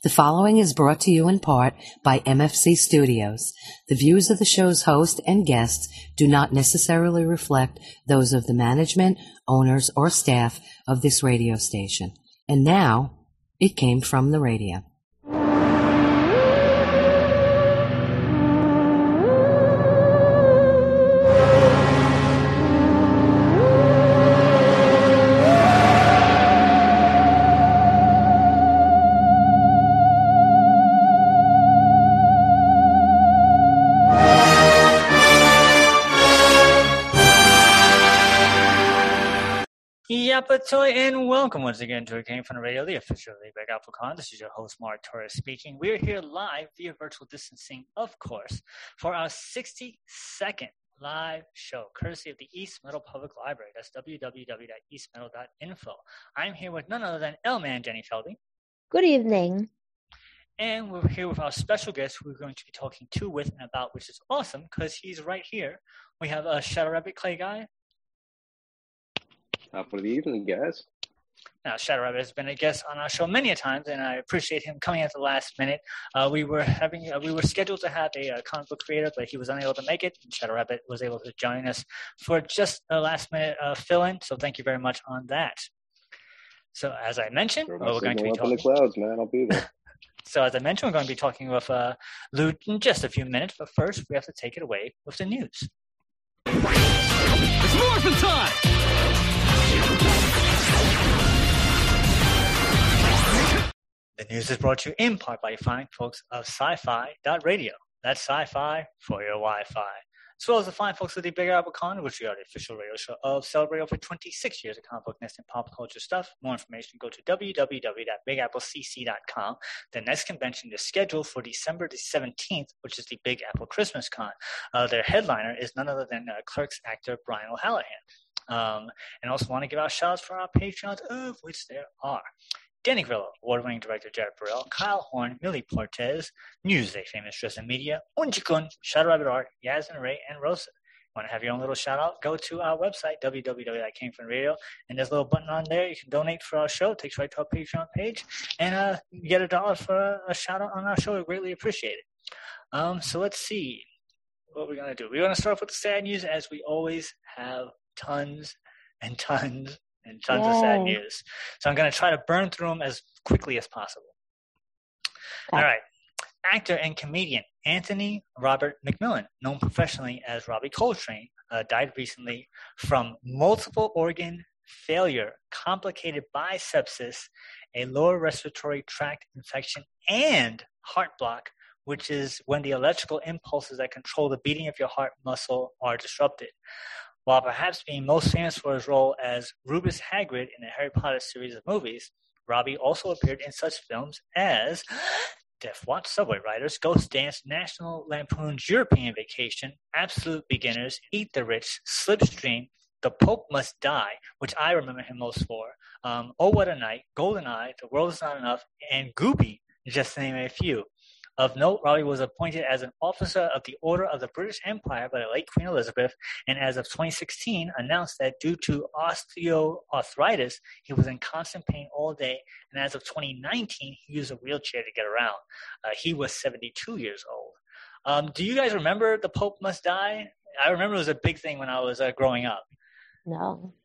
The following is brought to you in part by MFC Studios. The views of the show's host and guests do not necessarily reflect those of the management, owners, or staff of this radio station. And now, it came from the radio. Yapatoy, and welcome once again to It Came From the Radio, the official of the Big Apple Con. This is your host, Mark Torres speaking. We're here live via virtual distancing, of course, for our 62nd live show, courtesy of the East Meadow Public Library. That's www.eastmeadow.info. I'm here with none other than L-Man Jenny Feldy. Good evening. And we're here with our special guest who we're going to be talking to, with, and about, which is awesome because he's right here. We have Shadow Rabbit Clay Guy. For the evening, guys. Now, Shadow Rabbit has been a guest on our show many a times, and I appreciate him coming at the last minute. We were scheduled to have a comic book creator, but he was unable to make it. And Shadow Rabbit was able to join us for just a last minute fill-in. So thank you very much on that. So as I mentioned, we're going to be talking. Up in the clouds, man. I'll be there. So as I mentioned, we're going to be talking with Lou in just a few minutes. But first, we have to take it away with the news. It's Morphin' time! The news is brought to you in part by the fine folks of sci-fi.radio. That's sci-fi for your Wi-Fi. As well as the fine folks of the Big Apple Con, which we are the official radio show of, celebrate over 26 years of comic book nest and pop culture stuff. More information, go to www.bigapplecc.com. The next convention is scheduled for December the 17th, which is the Big Apple Christmas Con. Their headliner is none other than Clerks actor Brian O'Hallahan. And also want to give out shout-outs for our Patreons, of which there are Danny Grillo, award-winning director Jared Burrell, Kyle Horn, Millie Portez, Newsday famous Dress and Media, Unjikun, Shadow Rabbit Art, Yasmin Ray, and Rosa. Want to have your own little shout-out? Go to our website, www.camefromradio, and there's a little button on there. You can donate for our show. It takes you right to our Patreon page, and you get $1 for a shout-out on our show. We greatly appreciate it. So let's see what we're going to do. We're going to start off with the sad news, as we always have tons and tons and tons of sad news. So I'm going to try to burn through them as quickly as possible. Okay. All right. Actor and comedian Anthony Robert McMillan, known professionally as Robbie Coltrane, died recently from multiple organ failure complicated by sepsis, a lower respiratory tract infection, and heart block, which is when the electrical impulses that control the beating of your heart muscle are disrupted. While perhaps being most famous for his role as Rubeus Hagrid in the Harry Potter series of movies, Robbie also appeared in such films as Death Watch, Subway Riders, Ghost Dance, National Lampoon's European Vacation, Absolute Beginners, Eat the Rich, Slipstream, The Pope Must Die, which I remember him most for, Oh What a Night, GoldenEye, The World Is Not Enough, and Gooby, just to name a few. Of note, Robbie was appointed as an officer of the Order of the British Empire by the late Queen Elizabeth, and as of 2016 announced that due to osteoarthritis, he was in constant pain all day, and as of 2019, he used a wheelchair to get around. He was 72 years old. Do you guys remember The Pope Must Die? I remember it was a big thing when I was growing up. No.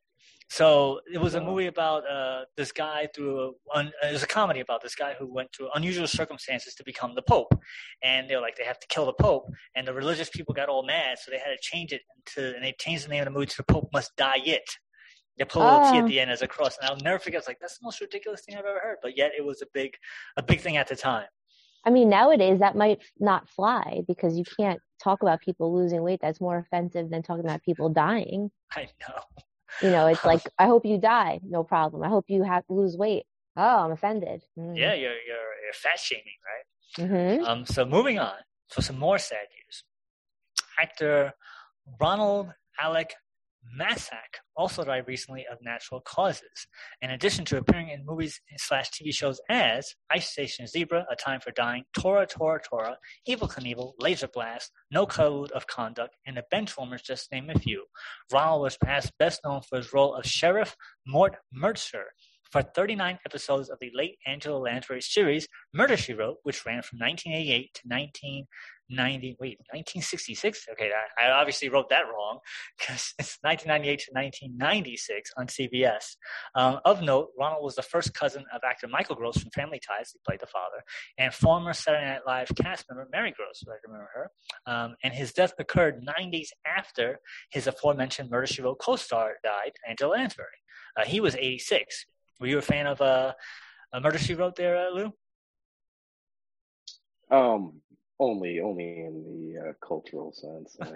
So it was a movie about this guy it was a comedy about this guy who went through unusual circumstances to become the Pope. And they were like, they have to kill the Pope. And the religious people got all mad, so they had to change it and they changed the name of the movie to The Pope Must Die It. They put a little T at the end as a cross. And I'll never forget, it's like, that's the most ridiculous thing I've ever heard. But yet it was a big thing at the time. I mean, nowadays that might not fly because you can't talk about people losing weight. That's more offensive than talking about people dying. I know. You know, it's like, I hope you die. No problem. I hope you lose weight. Oh, I'm offended. Yeah, you're fat shaming, right? Mm-hmm. So moving on for some more sad news. Actor Ronald Alec Massac also died recently of natural causes. In addition to appearing in movies / TV shows as Ice Station Zebra, A Time for Dying, Tora, Evel Knievel, Laser Blast, No Code of Conduct, and The Benchwarmers, just to name a few, Ronald was perhaps best known for his role of Sheriff Mort Mercer for 39 episodes of the late Angela Lansbury series Murder, She Wrote, which ran from 1988 to 1966? Okay, I obviously wrote that wrong because it's 1998 to 1996 on CBS. Of note, Ronald was the first cousin of actor Michael Gross from Family Ties, who played the father, and former Saturday Night Live cast member Mary Gross, I remember her. And his death occurred 9 days after his aforementioned Murder, She Wrote co-star died, Angela Lansbury. He was 86. Were you a fan of Murder, She Wrote there, Lou? Only in the cultural sense. I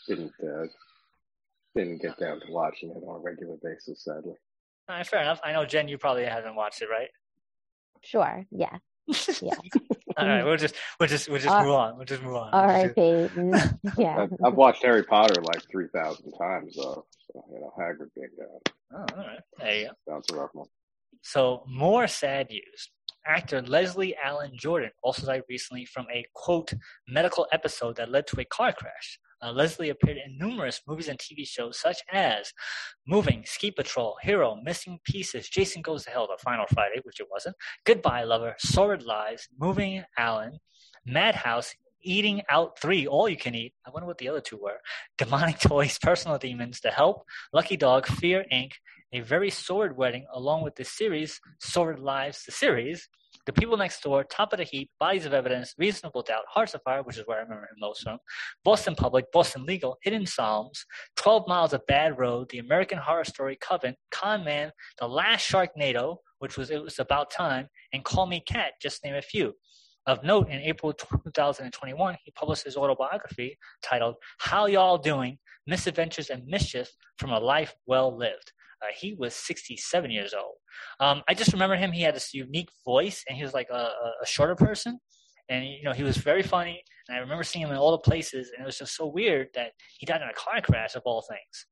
didn't get down to watching it on a regular basis, sadly. All right, fair enough. I know, Jen, you probably haven't watched it, right? Sure. Yeah. Yeah. All right, we'll just move on. We'll just move on. R.I.P. Yeah. I've watched Harry Potter like 3,000 times, though. So, Hagrid being down. Oh, all right. There you go. That's a rough one. So, more sad news. Actor Leslie Allen Jordan also died recently from a, quote, medical episode that led to a car crash. Leslie appeared in numerous movies and TV shows such as Moving, Ski Patrol, Hero, Missing Pieces, Jason Goes to Hell, The Final Friday, which it wasn't, Goodbye Lover, Sordid Lives, Moving Allen, Madhouse, Eating Out 3, All You Can Eat. I wonder what the other two were. Demonic Toys, Personal Demons, The Help, Lucky Dog, Fear Inc., A Very Sordid Wedding, along with the series Sordid Lives, the series, The People Next Door, Top of the Heap, Bodies of Evidence, Reasonable Doubt, Hearts of Fire, which is where I remember him most from, Boston Public, Boston Legal, Hidden Psalms, 12 Miles of Bad Road, The American Horror Story, Coven, Con Man, The Last Sharknado, which was It Was About Time, and Call Me Cat, just to name a few. Of note, in April 2021, he published his autobiography titled How Y'all Doing? Misadventures and Mischief from a Life Well Lived. He was 67 years old. I just remember him. He had this unique voice, and he was like a shorter person. And, he was very funny. And I remember seeing him in all the places, and it was just so weird that he died in a car crash of all things.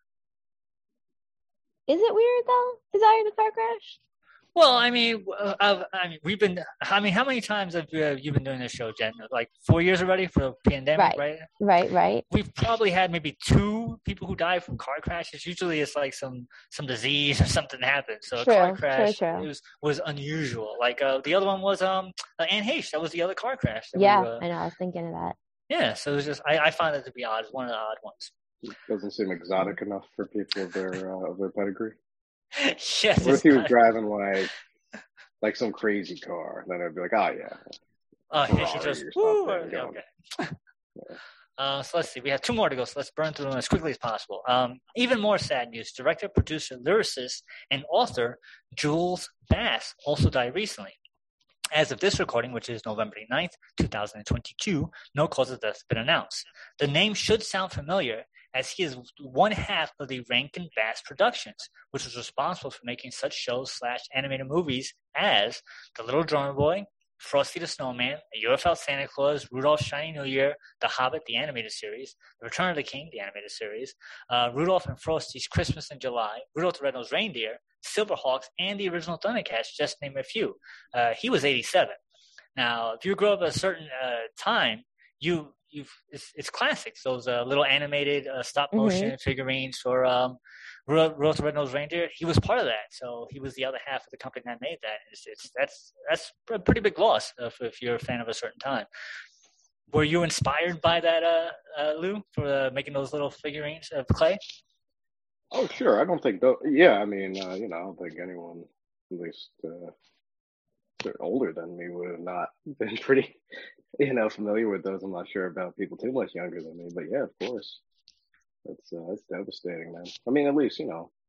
Is it weird, though? Is I in a car crash? Well, we've been. How many times have you been doing this show, Jen? Like 4 years already for the pandemic, right? Right. We've probably had maybe 2 people who died from car crashes. Usually, it's like some disease or something happened. So true, a car crash true. was unusual. Like the other one was Anne Heche. That was the other car crash. I know. I was thinking of that. Yeah, so it was just I find it to be odd. It's one of the odd ones. It doesn't seem exotic enough for people of their pedigree. Yes. What if he was driving like some crazy car? Then I'd be like, oh yeah. Oh, yeah, she just okay. So let's see. We have 2 more to go, so let's burn through them as quickly as possible. Even more sad news. Director, producer, lyricist, and author Jules Bass also died recently. As of this recording, which is November 9th, 2022, no cause of death has been announced. The name should sound familiar, as he is one half of the Rankin Bass Productions, which was responsible for making such shows / animated movies as The Little Drummer Boy, Frosty the Snowman, A Year Without Santa Claus, Rudolph's Shiny New Year, The Hobbit, the animated series, The Return of the King, the animated series, Rudolph and Frosty's Christmas in July, Rudolph the Red-Nosed Reindeer, Silverhawks, and the original Thundercats, just to name a few. He was 87. Now, if you grew up at a certain time, it's classics. Those little animated stop motion figurines for Rudolph the Red-Nosed Reindeer. He was part of that, so he was the other half of the company that made that. That's a pretty big loss if you're a fan of a certain time. Were you inspired by that, Lou, for making those little figurines of clay? Oh, sure. I don't think though. Yeah, I mean, I don't think anyone, at least older than me, would have not been pretty, familiar with those. I'm not sure about people too much younger than me, but yeah, of course, that's devastating, man. I mean, at least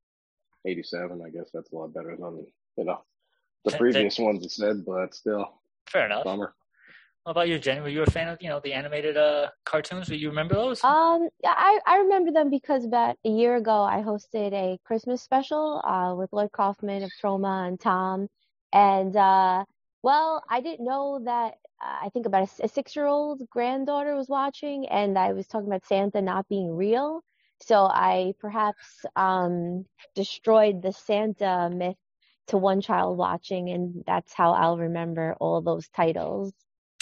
87. I guess that's a lot better than the previous ones you said, but still, fair enough. Bummer. What about you, Jenny? Were you a fan of the animated cartoons? Do you remember those? I remember them because about a year ago I hosted a Christmas special with Lloyd Kaufman of Troma and Tom, and I didn't know that. I think about a 6-year-old granddaughter was watching, and I was talking about Santa not being real. So I perhaps destroyed the Santa myth to one child watching, and that's how I'll remember all those titles.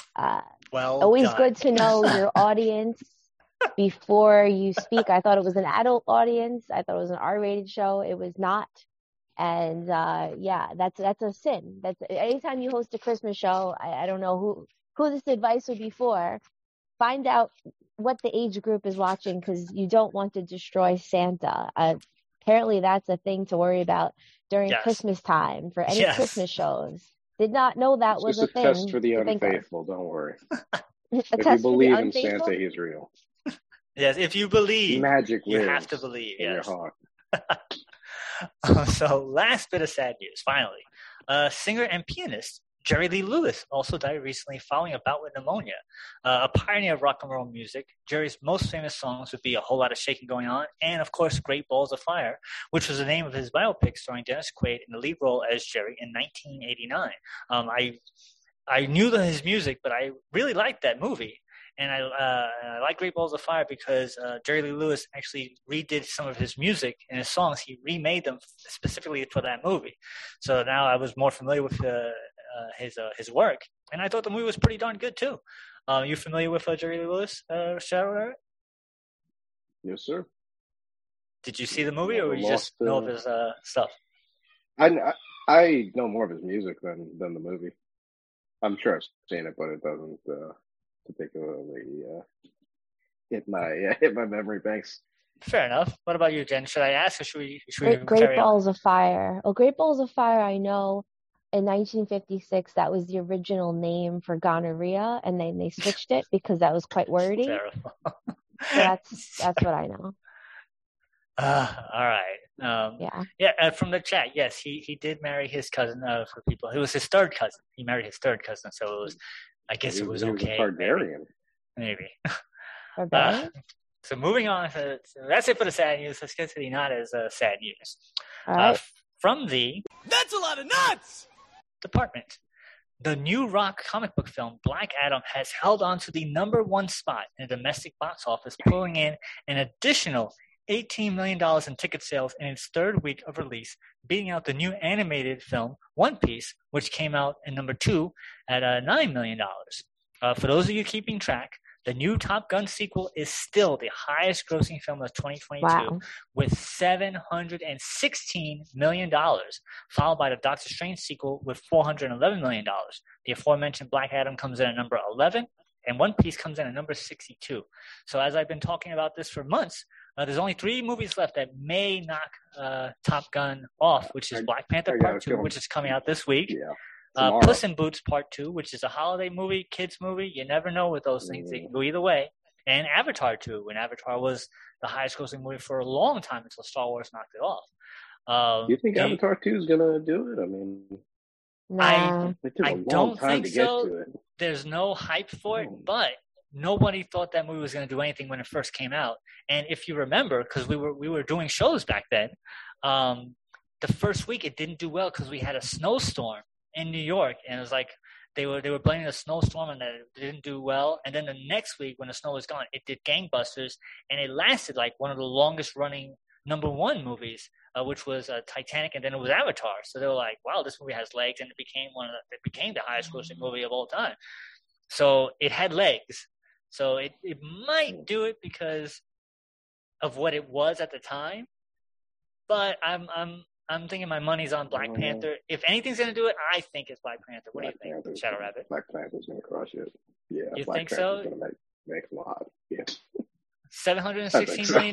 Always good to know your audience before you speak. I thought it was an adult audience. I thought it was an R-rated show. It was not. And yeah, that's a sin. That's anytime you host a Christmas show, I don't know who this advice would be for. Find out what the age group is watching, because you don't want to destroy Santa. Apparently that's a thing to worry about during Yes. Christmas time for any Yes. Christmas shows. Did not know that It's was just a thing. test for the to think of. unfaithful. Don't worry. A If you test for the believe in unfaithful? Santa, he's real. Yes, if you believe, Magic you lives have to believe. in your Yes. heart. So last bit of sad news, finally. Singer and pianist Jerry Lee Lewis also died recently following a bout with pneumonia. A pioneer of rock and roll music, Jerry's most famous songs would be A Whole Lot of Shaking Going On and, of course, Great Balls of Fire, which was the name of his biopic starring Dennis Quaid in the lead role as Jerry in 1989. I knew his music, but I really liked that movie. And I like Great Balls of Fire because Jerry Lee Lewis actually redid some of his music and his songs. He remade them specifically for that movie. So now I was more familiar with his work. And I thought the movie was pretty darn good, too. You familiar with Jerry Lee Lewis, Sharon? Yes, sir. Did you see the movie, or Never you just lost, know of his stuff? I know more of his music than the movie. I'm sure I've seen it, but it doesn't particularly hit my memory banks. Fair enough. What about you, Jen? Should I ask, or should we Great carry on? Balls of Fire. Oh, Great Balls of Fire, I know in 1956 that was the original name for gonorrhea, and then they switched it because that was quite wordy. Terrible. So that's what I know. All right. Yeah. From the chat, yes, he did marry his cousin. For people, it was his third cousin. He married his third cousin, so it was. I guess it was He okay. was a Targaryen. Maybe. Barbarian? So moving on. So that's it for the sad news. Let's get to the not as sad news. All right. From the That's a lot of nuts! department. The new rock comic book film Black Adam has held on to the number one spot in the domestic box office, pulling in an additional $18 million in ticket sales in its third week of release, beating out the new animated film One Piece, which came out in number 2 at $9 million. For those of you keeping track, the new Top Gun sequel is still the highest grossing film of 2022 Wow. with $716 million, followed by the Doctor Strange sequel with $411 million. The aforementioned Black Adam comes in at number 11, and One Piece comes in at number 62. So as I've been talking about this for months, there's only 3 movies left that may knock Top Gun off, which is Black Panther Part 2, which is coming out this week. Yeah. Puss in Boots Part 2, which is a holiday movie, kids movie. You never know with those things. They can go either way. And Avatar 2, when Avatar was the highest grossing movie for a long time until Star Wars knocked it off. Do you think Avatar 2 is going to do it? I mean, Nah. it took a I long don't time think to get so. to it. There's no hype for it, but nobody thought that movie was going to do anything when it first came out. And if you remember, because we were doing shows back then, the first week it didn't do well because we had a snowstorm in New York, and it was like they were blaming the snowstorm and that it didn't do well. And then the next week when the snow was gone, it did gangbusters, and it lasted like one of the longest running number one movies, which was Titanic, and then it was Avatar. So they were like, wow, this movie has legs, and it became the highest grossing movie of all time. So it had legs. So it might do it because of what it was at the time. But I'm thinking my money's on Black Panther. If anything's going to do it, I think it's Black Panther. What do you think, Shadow Rabbit? Black Panther's going to crush it. Yeah, You Black think Panther's so? going to make a lot. Yeah. $716 million?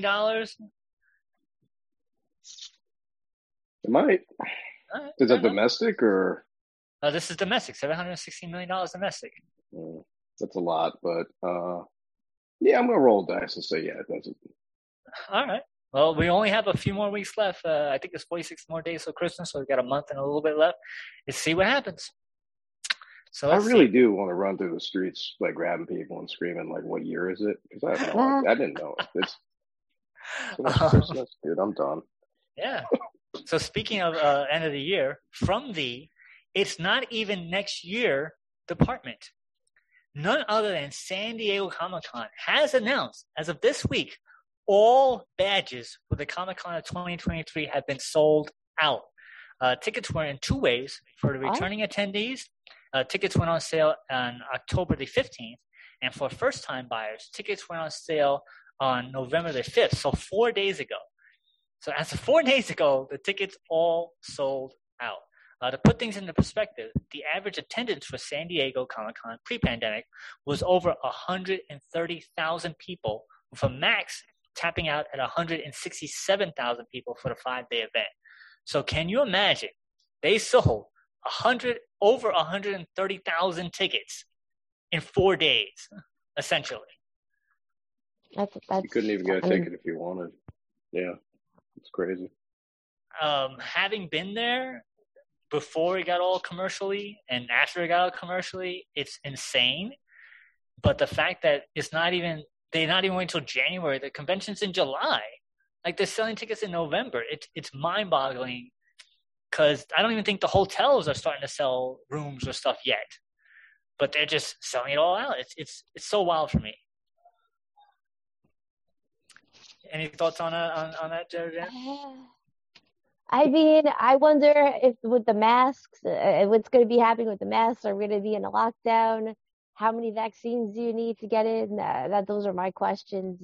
It might. All right, Is fair that enough. domestic or? This is domestic. $716 million domestic. That's a lot, but yeah, I'm going to roll dice and say, yeah, it doesn't. All right. Well, we only have a few more weeks left. I think there's 46 more days till Christmas, so we've got a month and a little bit left. Let's see what happens. So I let's really see. do want to run through the streets, like grabbing people and screaming, like, "What year is it?" Because I didn't know it. It's Christmas, dude. I'm done. Yeah. So speaking of end of the year, from the It's Not Even Next Year department, none other than San Diego Comic-Con has announced, as of this week, all badges for the Comic-Con of 2023 have been sold out. Tickets were in 2 ways. For the returning attendees, tickets went on sale on October the 15th. And for first-time buyers, tickets went on sale on November the 5th, so 4 days ago. So as of 4 days ago, the tickets all sold out. To put things into perspective, the average attendance for San Diego Comic-Con pre-pandemic was over 130,000 people, with a max tapping out at 167,000 people for the 5-day event. So can you imagine? They sold over 130,000 tickets in 4 days, essentially. That's you couldn't even get a ticket if you wanted. Yeah, it's crazy. Having been there before it got all commercially and after it got all commercially, it's insane. But the fact that they're not even waiting until January. The convention's in July. Like, they're selling tickets in November. It's mind-boggling, because I don't even think the hotels are starting to sell rooms or stuff yet. But they're just selling it all out. It's so wild for me. Any thoughts on that, Jen? I mean, I wonder if with the masks, what's going to be happening with the masks. Are we going to be in a lockdown? How many vaccines do you need to get in? Those are my questions.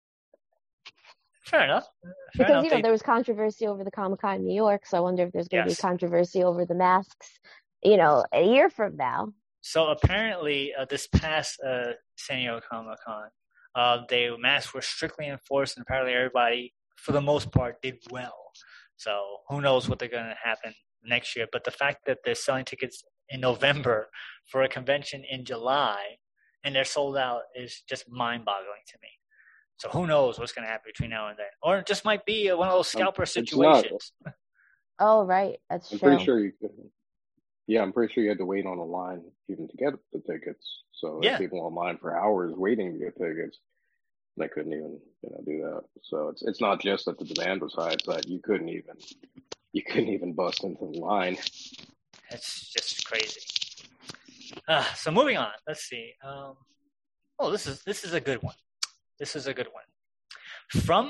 Fair enough. Because there was controversy over the Comic-Con in New York, so I wonder if there's going to be controvery over the masks, a year from now. So apparently, this past San Diego Comic-Con, the masks were strictly enforced, and apparently everybody, for the most part, did well. So who knows what they're going to happen next year. But the fact that they're selling tickets in November for a convention in July and they're sold out is just mind-boggling to me. So who knows what's going to happen between now and then. Or it just might be one of those scalper situations. Oh, right. That's true. I'm pretty sure you could. Yeah, I'm pretty sure you had to wait on a line even to get the tickets. So people online for hours waiting to get tickets. They couldn't even, do that. So it's not just that the demand was high; it's that you couldn't even bust into the line. It's just crazy. So moving on. Let's see. This is a good one. This is a good one. From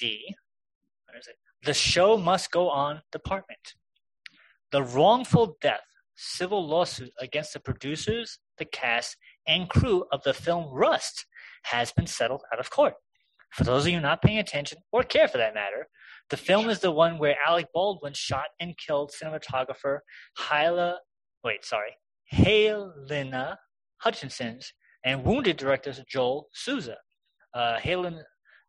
the Show Must Go On department. The wrongful death civil lawsuit against the producers, the cast, and crew of the film Rust has been settled out of court. For those of you not paying attention, or care for that matter, the film is the one where Alec Baldwin shot and killed cinematographer Helena Hutchins and wounded director Joel Souza. Halenyna.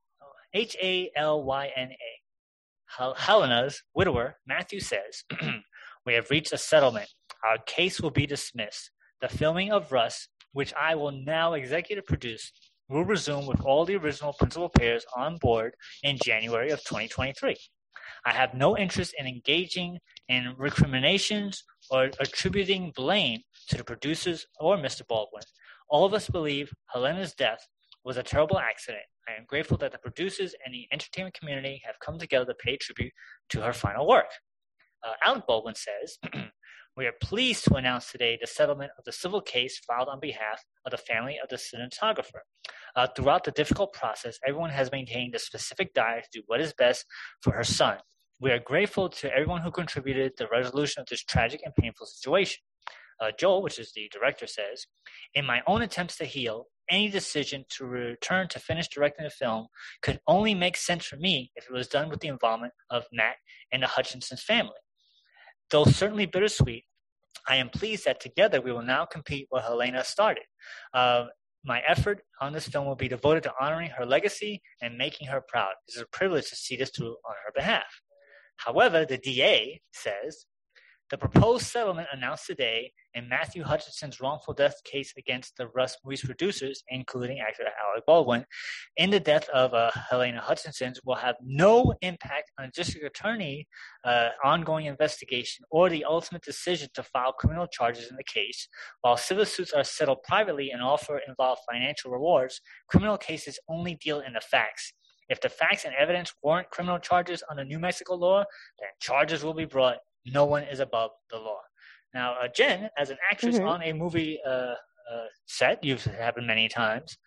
Helena's widower, Matthew, says, "We have reached a settlement. Our case will be dismissed. The filming of Rust, which I will now executive produce, will resume with all the original principal players on board in January of 2023. I have no interest in engaging in recriminations or attributing blame to the producers or Mr. Baldwin. All of us believe Helena's death was a terrible accident. I am grateful that the producers and the entertainment community have come together to pay tribute to her final work." Alec Baldwin says, "We are pleased to announce today the settlement of the civil case filed on behalf of the family of the cinematographer. Throughout the difficult process, everyone has maintained a specific desire to do what is best for her son. We are grateful to everyone who contributed to the resolution of this tragic and painful situation." Joel, which is the director, says, "In my own attempts to heal, any decision to return to finish directing the film could only make sense for me if it was done with the involvement of Matt and the Hutchinson's family. Though certainly bittersweet, I am pleased that together we will now complete what Helena started. My effort on this film will be devoted to honoring her legacy and making her proud. It is a privilege to see this through on her behalf." However, the DA says, "The proposed settlement announced today in Matthew Hutchinson's wrongful death case against the Rust movie's producers, including actor Alec Baldwin, in the death of Helena Hutchinson will have no impact on the district attorney's ongoing investigation or the ultimate decision to file criminal charges in the case. While civil suits are settled privately and often involve financial rewards, criminal cases only deal in the facts. If the facts and evidence warrant criminal charges under New Mexico law, then charges will be brought. No one is above the law." Now, Jen, as an actress on a movie set, you've happened many times.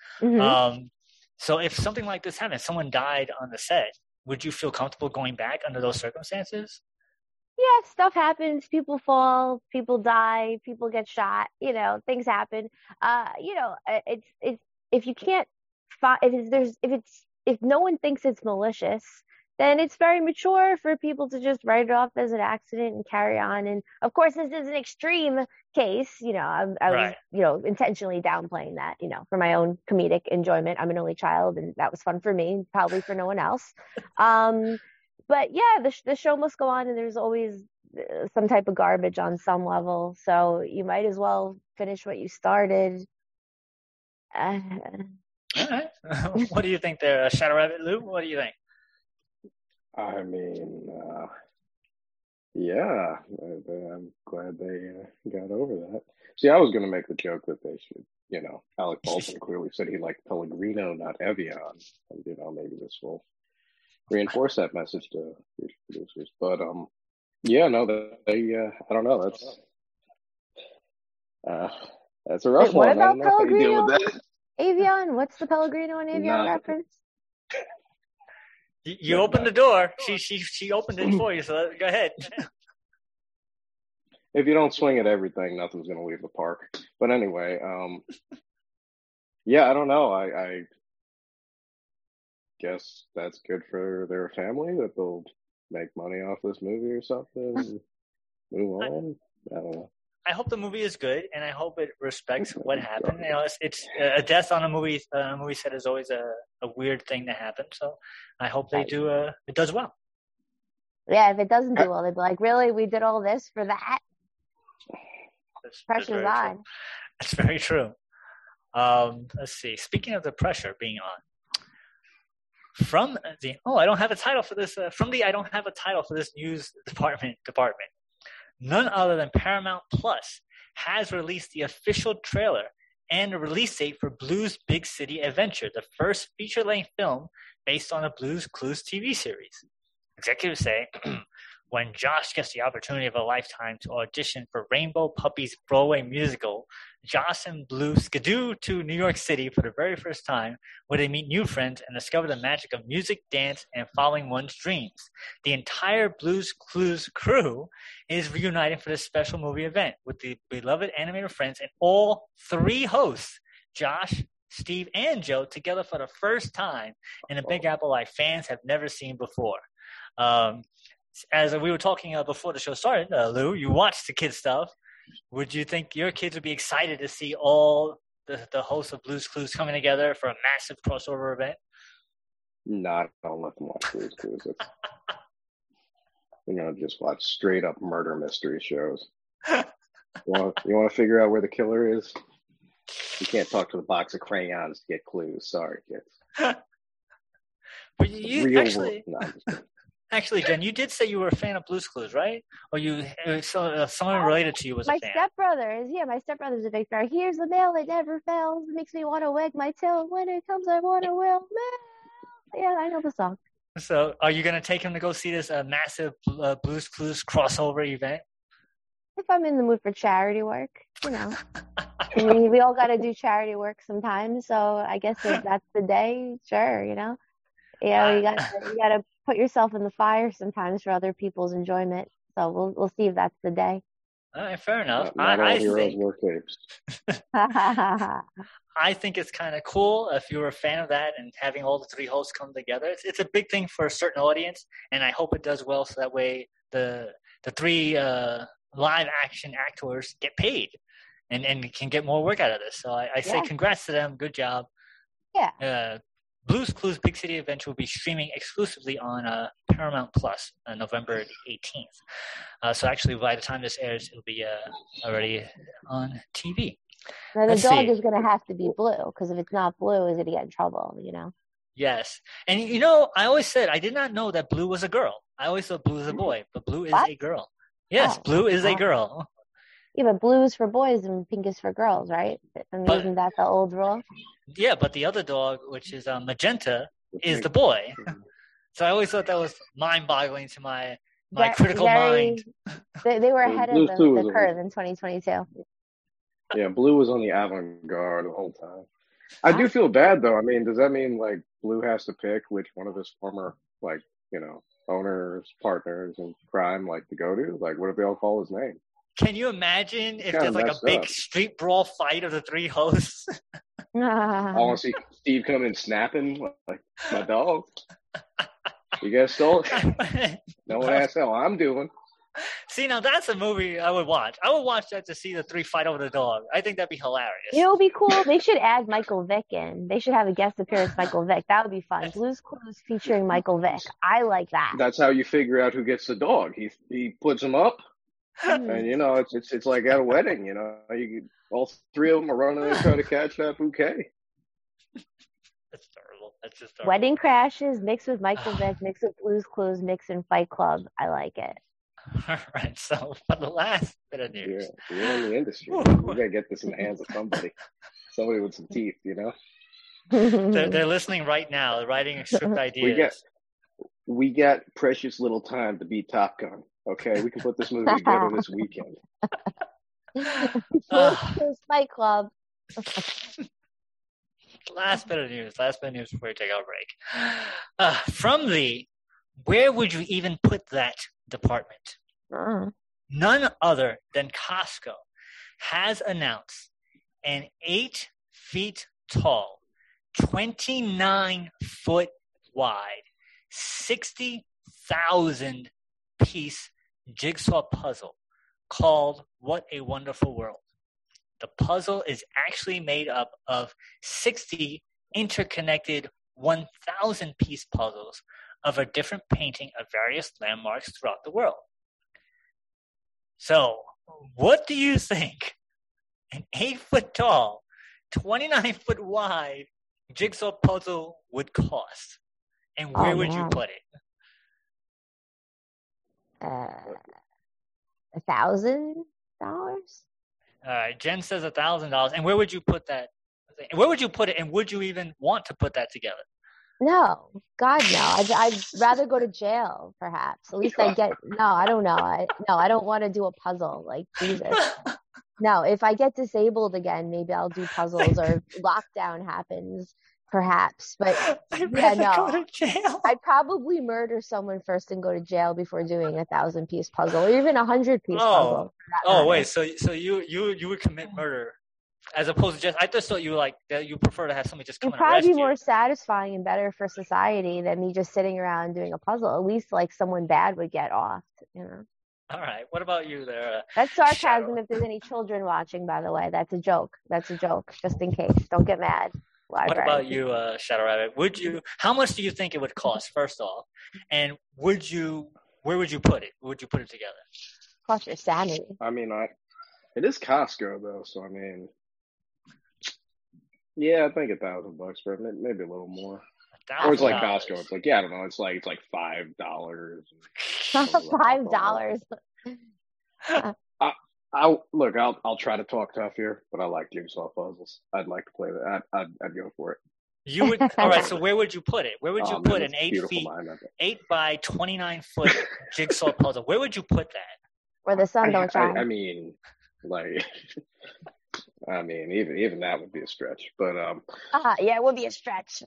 So if something like this happened, someone died on the set, would you feel comfortable going back under those circumstances? Yeah, stuff happens. People fall, people die, people get shot. Things happen. It's if you can't if no one thinks it's malicious, then it's very mature for people to just write it off as an accident and carry on. And of course, this is an extreme case. I was, Right. intentionally downplaying that, for my own comedic enjoyment. I'm an only child, and that was fun for me, probably for no one else. But yeah, the show must go on, and there's always some type of garbage on some level. So you might as well finish what you started. All right. What do you think there, Shadow Rabbit? Lou, what do you think? I mean, yeah, I'm glad they got over that. See, I was going to make the joke that they should, Alec Baldwin clearly said he liked Pellegrino, not Evian. And, maybe this will reinforce that message to future producers. But, yeah, no, they, I don't know. That's a rough Wait, what one. I about don't know how you deal with that. Evian? What's the Pellegrino and Evian reference? You opened the door. She opened it for you, so go ahead. If you don't swing at everything, nothing's going to leave the park. But anyway, yeah, I don't know. I guess that's good for their family that they'll make money off this movie or something and move on. I don't know. I hope the movie is good, and I hope it respects what happened. It's a death on a movie set is always a weird thing to happen. So I hope they do. It does well. Yeah, if it doesn't do well, they'd be like, "Really, we did all this for that?" Pressure's on. That's very true. Let's see. Speaking of the pressure being on, from the I don't have a title for this. I don't have a title for this news department. None other than Paramount Plus has released the official trailer and a release date for Blue's Big City Adventure, the first feature-length film based on a Blue's Clues TV series. Executives say, when Josh gets the opportunity of a lifetime to audition for Rainbow Puppy's Broadway musical, Josh and Blue skidoo to New York City for the very first time, where they meet new friends and discover the magic of music, dance, and following one's dreams. The entire Blue's Clues crew is reuniting for this special movie event with the beloved animator friends and all three hosts, Josh, Steve, and Joe, together for the first time in a Big Apple like fans have never seen before. As we were talking before the show started, Lou, you watched the kids' stuff. Would you think your kids would be excited to see all the hosts of Blue's Clues coming together for a massive crossover event? No, don't let them watch Blue's Clues. Just watch straight up murder mystery shows. You want to figure out where the killer is? You can't talk to the box of crayons to get clues. Sorry, kids. But you Actually, Jen, you did say you were a fan of Blue's Clues, right? Or someone related to you was a fan. My stepbrother's a big fan. Here's the mail that never fails. It makes me want to wag my tail. When it comes, I want to will mail. Yeah, I know the song. So, are you going to take him to go see this massive Blue's Clues crossover event? If I'm in the mood for charity work, I mean, we all got to do charity work sometimes. So I guess if that's the day, sure, you got to put yourself in the fire sometimes for other people's enjoyment. So we'll see if that's the day. All right, fair enough. Not all heroes wear capes. I think it's kind of cool if you're a fan of that and having all the three hosts come together. It's a big thing for a certain audience, and I hope it does well so that way the three live action actors get paid and can get more work out of this. So I say congrats to them. Good job. Yeah. Blue's Clues Big City Adventure will be streaming exclusively on Paramount Plus on November 18th. So actually, by the time this airs, it'll be already on TV. Now, the dog is going to have to be blue, because if it's not blue, is it get in trouble, Yes. And, I always said I did not know that Blue was a girl. I always thought Blue is a boy, but Blue is a girl. Yes, Blue is a girl. Yeah, but blue is for boys and pink is for girls, right? Isn't that the old rule? Yeah, but the other dog, which is Magenta, is the boy. So I always thought that was mind-boggling to my critical mind. They were ahead of the curve in 2022. Yeah, Blue was on the avant-garde the whole time. I do feel bad, though. I mean, does that mean, Blue has to pick which one of his former, owners, partners in crime, to go to? What if they all call his name? Can you imagine if there's a big street brawl fight of the three hosts? I want to see Steve come in snapping like my dog. You guys stole it. No one asked how I'm doing. See, now that's a movie I would watch. I would watch that to see the three fight over the dog. I think that'd be hilarious. You know, it'd be cool. They should add Michael Vick in. They should have a guest appearance, Michael Vick. That would be fun. Blue's Clues featuring Michael Vick. I like that. That's how you figure out who gets the dog. He puts them up, and you know it's like at a wedding. You know, all three of them are running and trying to catch that bouquet. That's terrible. That's just terrible. Wedding Crashes mixed with Michael Vick, mixed with Blue's Clues, mixed in Fight Club. I like it. All right. So for the last bit of news, Yeah, you're in the industry. We gotta get this in the hands of somebody with some teeth. You know. they're listening right now. They're writing script ideas. We got precious little time to beat Top Gun. Okay, we can put this movie together this weekend. Blue's Clues, Fight Club. Last bit of news before we take our break. From the where would you even put that department? None other than Costco has announced an 8 feet tall, 29 foot wide, 60,000 piece jigsaw puzzle called What a Wonderful World. The puzzle is actually made up of 60 interconnected 1,000-piece puzzles of a different painting of various landmarks throughout the world. So, what do you think an 8-foot tall, 29-foot wide jigsaw puzzle would cost? And where would you put it? $1,000? All right, Jen says $1,000. And where would you put that? Where would you put it? And would you even want to put that together? No, God, no. I'd rather go to jail, perhaps. At least I get. No, I don't know. I don't want to do a puzzle. Like Jesus. No, if I get disabled again, maybe I'll do puzzles or lockdown happens, perhaps. But I'd no. go to jail. I'd probably murder someone first and go to jail before doing a 1,000-piece puzzle or even 100-piece puzzle. Wait. So you would commit murder as opposed to just? I just thought you like that. You prefer to have somebody just come and arrest you. It'd probably be more satisfying and better for society than me just sitting around doing a puzzle. At least like someone bad would get off. You know. All right. What about you there? That's sarcasm. If there's any children watching, by the way, that's a joke. That's a joke, just in case. Don't get mad. What about you, Shadow Rabbit? How much do you think it would cost, first off? And where would you put it? Would you put it together? Cost your sanity. I mean, it is Costco though, so I mean, yeah, I think $1,000 for it, maybe a little more. Or it's like Costco. It's like, yeah, I don't know. It's like $5. $5. I'll try to talk tough here, but I like jigsaw puzzles. I'd like to play that. I'd go for it. You would. All right. So where would you put it? Where would you put an 8 by 29 foot jigsaw puzzle? Where would you put that? Where the sun don't shine. I mean, even that would be a stretch. But yeah, it would be a stretch.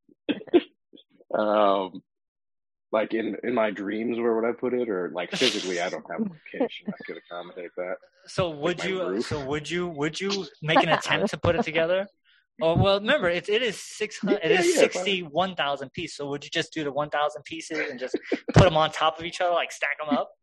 Like in my dreams, where would I put it? Or like physically, I don't have a location that could accommodate that. So would you? So would you make an attempt to put it together? Oh well, remember it is 600. It is 61,000 pieces. So would you just do the 1,000 pieces and just put them on top of each other, like stack them up?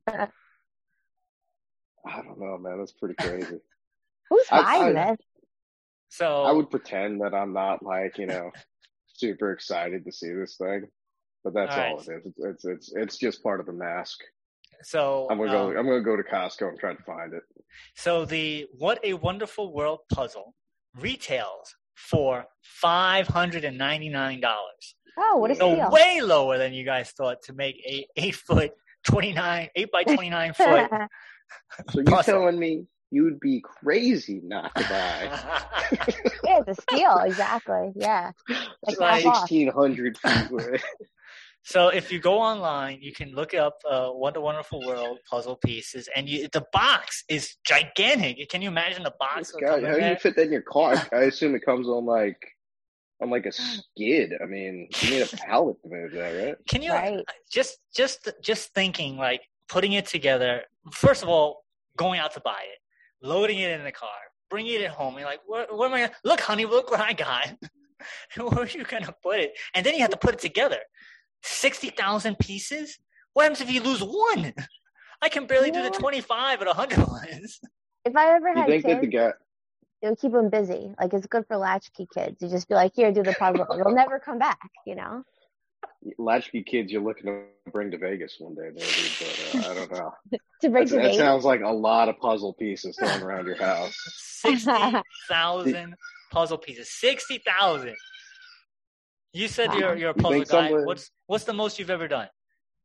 I don't know, man. That's pretty crazy. Who's buying this? So I would pretend that I'm not super excited to see this thing, but that's all it is. It's just part of the mask. So I'm gonna go to Costco and try to find it. So the What a Wonderful World puzzle retails for $599. Oh, what a steal! Way lower than you guys thought to make a 8 by 29 foot. So you're telling me you'd be crazy not to buy? Yeah, it's a steal, exactly. Yeah, like 1,600 feet away. So if you go online, you can look up What a Wonderful World puzzle pieces, and the box is gigantic. Can you imagine the box? God, how do you fit that in your car? I assume it comes on like a skid. I mean, you need a pallet to move that, right? Can you just thinking like putting it together? First of all, going out to buy it, loading it in the car, bringing it home. You're like, what am I? Look, honey, look what I got. Where are you gonna put it? And then you have to put it together. 60,000 pieces? What happens if you lose one? I can barely do the 25 and 100 ones. If I ever You had think that kids, the guy? it would keep them busy. Like, it's good for latchkey kids. You just be like, here, do the puzzle. They'll never come back, Latchkey kids you're looking to bring to Vegas one day, maybe, but I don't know. To bring to That Vegas. sounds like a lot of puzzle pieces thrown around your house. 60,000 puzzle pieces. 60,000. You said you're a puzzle guy. What's the most you've ever done?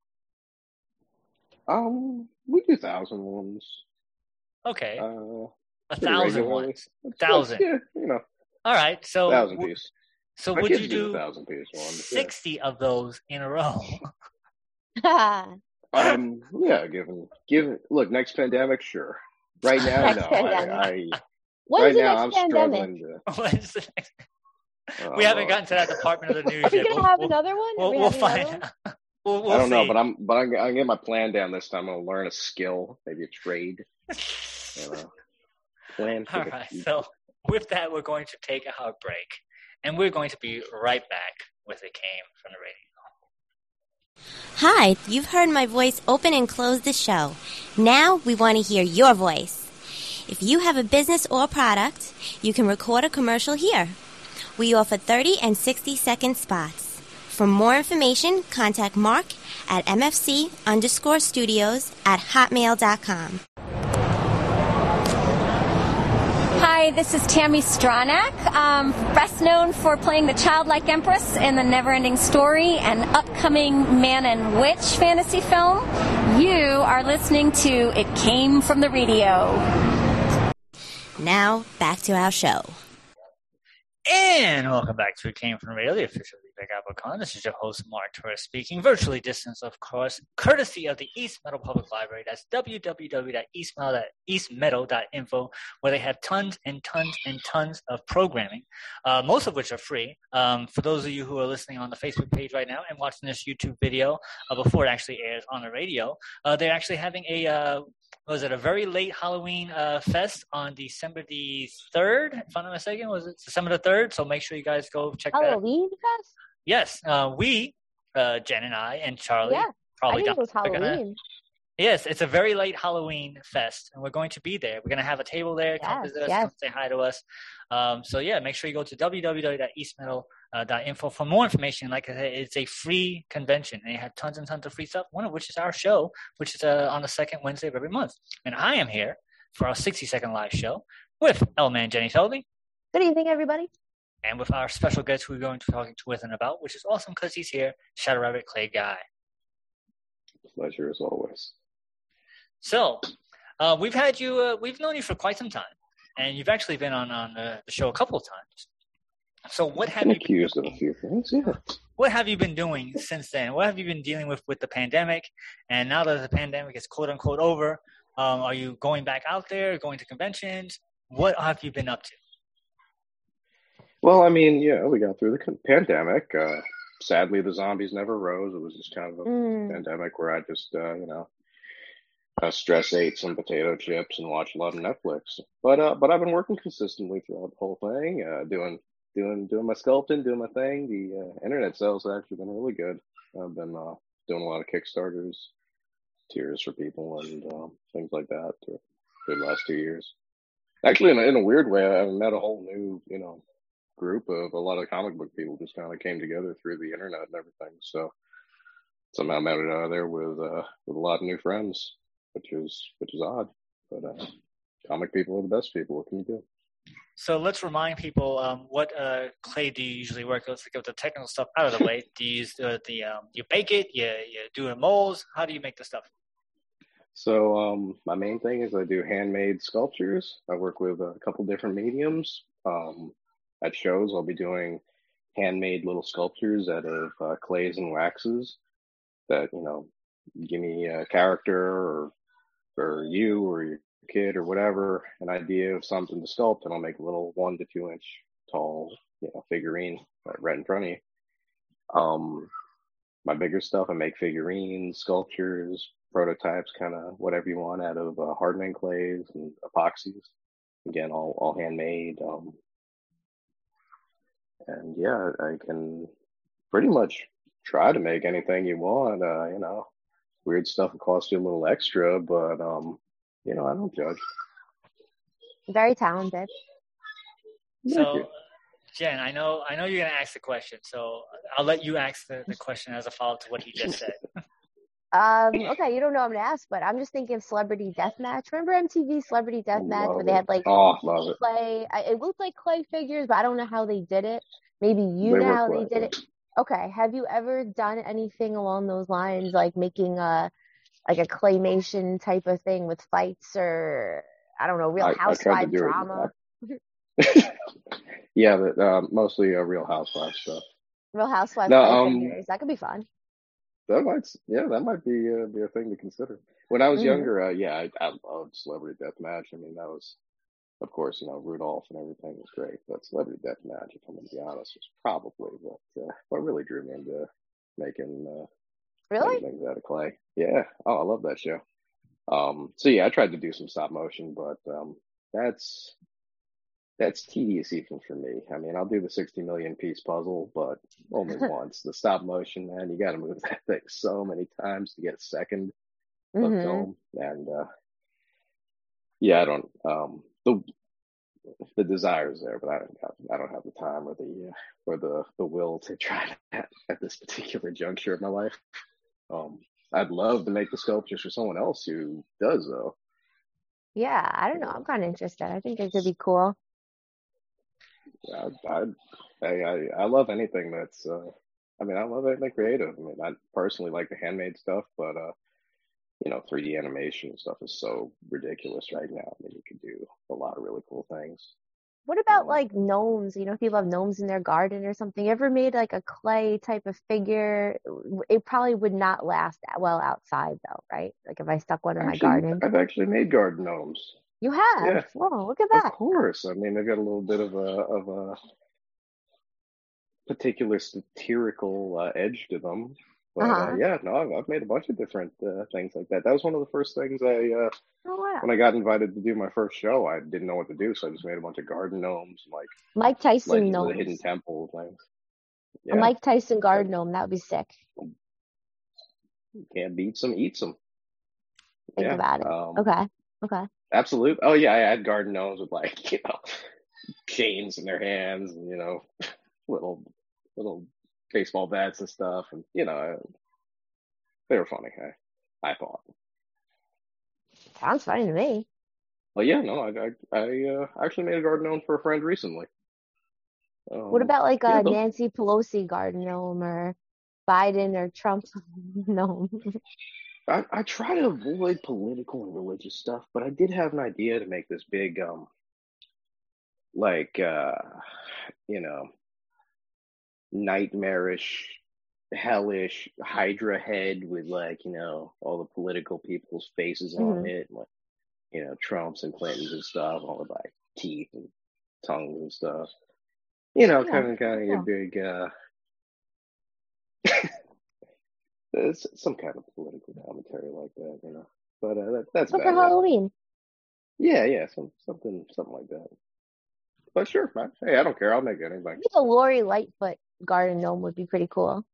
We do 1,000 ones. Okay. 1,000 ones. 1,000. Yeah, All right. So 1,000 pieces. So My would kids you do do 1,000 piece one? 60 of those in a row? Yeah, given. Look, next pandemic, sure. Right now, Next no. pandemic. I What right is the now next I'm pandemic? struggling to. What is the next? Oh, We haven't Lord. gotten to that department of the news Are we yet. gonna have another one? Are we We'll having another find one? out. We'll I don't know, see. but I'm gonna get my plan down this time. I'm gonna learn a skill, maybe a trade. Plan for All the right. future. So with that, we're going to take a hard break, and we're going to be right back with It Came from the Radio. Hi, you've heard my voice open and close the show. Now we want to hear your voice. If you have a business or product, you can record a commercial here. We offer 30 and 60-second spots. For more information, contact Mark at mfc_studios@hotmail.com. Hi, this is Tammy Stronach, best known for playing the childlike empress in the Neverending Story, an upcoming Man and Witch fantasy film. You are listening to It Came from the Radio. Now, back to our show. And welcome back to It Came from the Radio, the official Big Apple Con. This is your host, Mark Torres, speaking, virtually distanced, of course, courtesy of the East Meadow Public Library. That's www.eastmeadow.info, where they have tons and tons and tons of programming, most of which are free. For those of you who are listening on the Facebook page right now and watching this YouTube video before it actually airs on the radio, they're actually having a very late Halloween fest on December the 3rd, if I'm not mistaken. Was it December the 3rd? So make sure you guys go check that out. Halloween fest? Yes. We, Jen and I, and Charlie, Yeah, probably I think it was Halloween. Yes, it's a very late Halloween fest, and we're going to be there. We're going to have a table there. Come visit us. Yes. Come say hi to us. So, yeah, make sure you go to www.eastmeadow.info for more information. Like I said, it's a free convention, and they have tons and tons of free stuff, one of which is our show, which is on the second Wednesday of every month. And I am here for our 60-second live show with L-Man Jenny Selby. Good evening, everybody. And with our special guest who we're going to be talking with and about, which is awesome because he's here, Shadow Rabbit Clay Guy. Pleasure as always. So, we've had you. We've known you for quite some time, and you've actually been on the show a couple of times. So, what have you accused of a few things? Yeah. What have you been doing since then? What have you been dealing with the pandemic? And now that the pandemic is quote unquote over, are you going back out there, going to conventions? What have you been up to? Well, I mean, yeah, we got through the pandemic. Sadly, the zombies never rose. It was just kind of a pandemic where I just, stress ate some potato chips and watched a lot of Netflix. But I've been working consistently throughout the whole thing, doing my sculpting, doing my thing. The internet sales have actually been really good. I've been doing a lot of Kickstarters, Tears for People, and things like that for the last 2 years. Actually, in a weird way, I've met a whole new, group of a lot of comic book people just kind of came together through the internet and everything. So somehow met it out of there with a lot of new friends, which is odd. But comic people are the best people. What can you do? So let's remind people what clay do you usually work with? Let's get the technical stuff out of the way. Do you use you bake it? You do the molds? How do you make the stuff? So my main thing is I do handmade sculptures. I work with a couple different mediums. At shows, I'll be doing handmade little sculptures out of clays and waxes that, give me a character or you or your kid or whatever, an idea of something to sculpt, and I'll make a little 1 to 2 inch tall, figurine right in front of you. My bigger stuff, I make figurines, sculptures, prototypes, kind of whatever you want out of hardening clays and epoxies. Again, all handmade. And yeah, I can pretty much try to make anything you want. Weird stuff will cost you a little extra, but I don't judge. Very talented. So, Jen, I know you're gonna ask the question, so I'll let you ask the question as a follow-up to what he just said. Okay, you don't know what I'm gonna ask, but I'm just thinking of Celebrity Deathmatch. Remember MTV Celebrity Deathmatch where they had like love clay? It looked like clay figures, but I don't know how they did it. Maybe you They know were how clay, they did yeah. it. Okay, have you ever done anything along those lines, like making a claymation type of thing with fights or I don't know, Real I tried to Housewife do drama? it. Yeah, but mostly Real Housewives stuff. Real Housewife No, clay figures. That could be fun. that might be a thing to consider. When I was Hmm. younger, I loved Celebrity Deathmatch. I mean, that was, of course, Rudolph and everything was great, but Celebrity Deathmatch, if I'm going to be honest, was probably what really drew me into making Really? things out of clay. Yeah, oh, I love that show. So yeah, I tried to do some stop motion, but that's tedious even for me. I mean, I'll do the 60 million piece puzzle, but only once. The stop motion, man, you got to move that thing so many times to get a second of Hmm. film, and yeah, I don't. The desire's there, but I don't have the time or the will to try that at this particular juncture of my life. I'd love to make the sculptures for someone else who does, though. Yeah, I don't know. I'm kind of interested. I think it could be cool. I love anything that's. I love anything creative. I mean, I personally like the handmade stuff, but 3D animation stuff is so ridiculous right now. I mean, you can do a lot of really cool things. What about like gnomes? You know, people have gnomes in their garden or something. You ever made like a clay type of figure? It probably would not last that well outside though, right? Like if I stuck one in my garden. I've actually made garden gnomes. You have? Yeah, Whoa, look at of that. course. I mean, they've got a little bit of a particular satirical edge to them. But Uh-huh. yeah, no, I've made a bunch of different things like that. That was one of the first things Oh wow. when I got invited to do my first show, I didn't know what to do, so I just made a bunch of garden gnomes, like Mike Tyson Legends of the Hidden gnomes. Temple things. A Yeah, Mike Tyson garden gnome, that would be sick. can't beat some, eat some. Think Yeah, about it. Okay. absolute. Oh yeah, I had garden gnomes with chains in their hands, and little baseball bats and stuff, and they were funny. I thought. Sounds funny to me. Well, yeah, no, I actually made a garden gnome for a friend recently. What about like Yeah, a Nancy Pelosi garden gnome or Biden or Trump gnome? I try to avoid political and religious stuff, but I did have an idea to make this big, like, nightmarish, hellish Hydra head with all the political people's faces on it, and, Trumps and Clintons and stuff, all with like teeth and tongues and stuff. Yeah, kind of cool. a big, some kind of political commentary like that. But that's So about for it. Halloween. Yeah, something like that. But sure, man. Hey, I don't care. I'll make anything. I think a Lori Lightfoot garden gnome would be pretty cool.